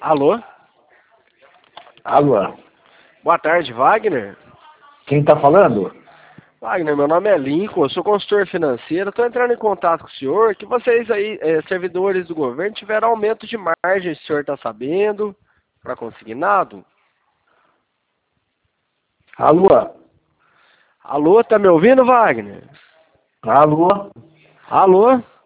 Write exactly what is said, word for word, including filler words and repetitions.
Alô? Alô? Boa tarde, Wagner. Quem tá falando? Wagner, meu nome é Lincoln, eu sou consultor financeiro. Estou entrando em contato com o senhor, que vocês aí, é, servidores do governo, tiveram aumento de margem, o senhor está sabendo, para consignado? Alô? Alô, tá me ouvindo, Wagner? Alô? Alô?